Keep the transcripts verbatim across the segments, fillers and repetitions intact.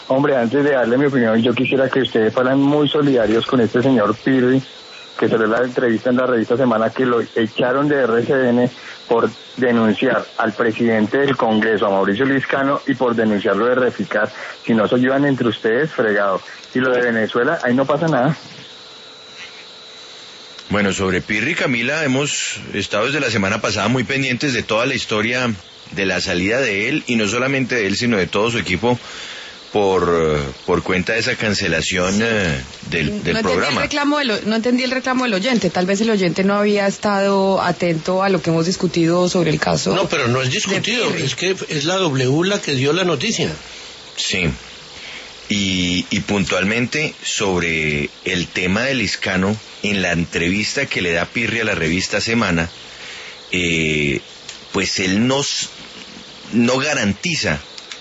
Hombre, antes de darle mi opinión, yo quisiera que ustedes fueran muy solidarios con este señor Pirri, que salió la entrevista en la revista Semana, que lo echaron de R C N por denunciar al presidente del Congreso, a Mauricio Liscano, y por denunciarlo de Reficar. Si no se ayudan entre ustedes, fregado. Y lo de Venezuela, ahí no pasa nada. Bueno, sobre Pirri, Camila, hemos estado desde la semana pasada muy pendientes de toda la historia de la salida de él, y no solamente de él, sino de todo su equipo, por por cuenta de esa cancelación sí. eh, del, del no programa. El reclamo del, no entendí el reclamo del oyente, tal vez el oyente no había estado atento a lo que hemos discutido sobre el caso. No, pero no es discutido, es que es la W la que dio la noticia. Sí, y, y puntualmente sobre el tema del Liscano, en la entrevista que le da Pirri a la revista Semana, eh, pues él nos, no garantiza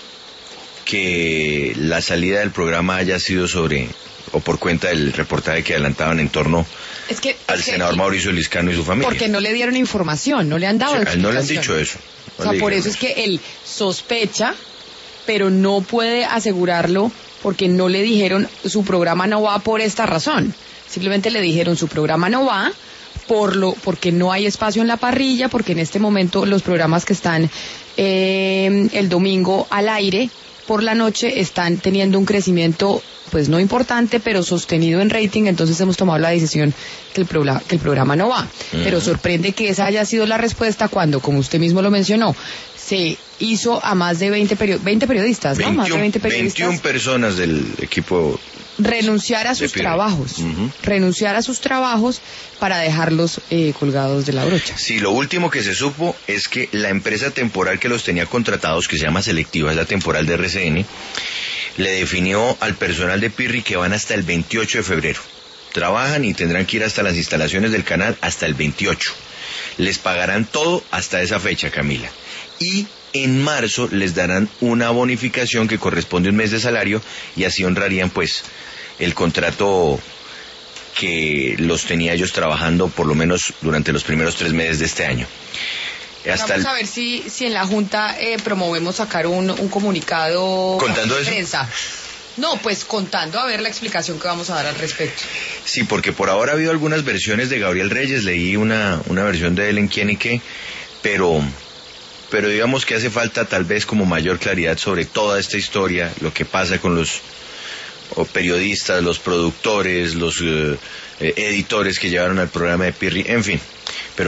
que la salida del programa haya sido sobre o por cuenta del reportaje que adelantaban en torno es que, al es senador que, Mauricio Liscano y su familia. Porque no le dieron información, no le han dado o sea, información. no le han dicho eso. No o sea, por eso es que él sospecha, pero no puede asegurarlo porque no le dijeron su programa no va por esta razón. Simplemente le dijeron su programa no va por lo porque no hay espacio en la parrilla, porque en este momento los programas que están eh, el domingo al aire por la noche están teniendo un crecimiento pues no importante pero sostenido en rating, entonces hemos tomado la decisión que el, programa, que el programa no va. Uh-huh. Pero sorprende que esa haya sido la respuesta cuando, como usted mismo lo mencionó, se hizo a más de veinte, period- veinte periodistas, ¿no? veintiuno, Más de veinte periodistas. veintiuna personas del equipo. Renunciar a sus trabajos, uh-huh. renunciar a sus trabajos para dejarlos eh, colgados de la brocha. Sí, lo último que se supo es que la empresa temporal que los tenía contratados, que se llama Selectiva, es la temporal de R C N, le definió al personal de Pirri que van hasta el veintiocho de febrero. Trabajan y tendrán que ir hasta las instalaciones del canal hasta el veintiocho. Les pagarán todo hasta esa fecha, Camila. Y en marzo les darán una bonificación que corresponde a un mes de salario y así honrarían pues el contrato que los tenía ellos trabajando por lo menos durante los primeros tres meses de este año. Hasta Vamos el... a ver si, si en la Junta eh, promovemos sacar un, un comunicado ¿Contando de eso? prensa. No, pues contando a ver la explicación que vamos a dar al respecto. Sí, porque por ahora ha habido algunas versiones de Gabriel Reyes, leí una, una versión de él en Quién y Qué, pero... pero digamos que hace falta tal vez como mayor claridad sobre toda esta historia, lo que pasa con los periodistas, los productores, los eh, editores que llevaron al programa de Pirri, en fin.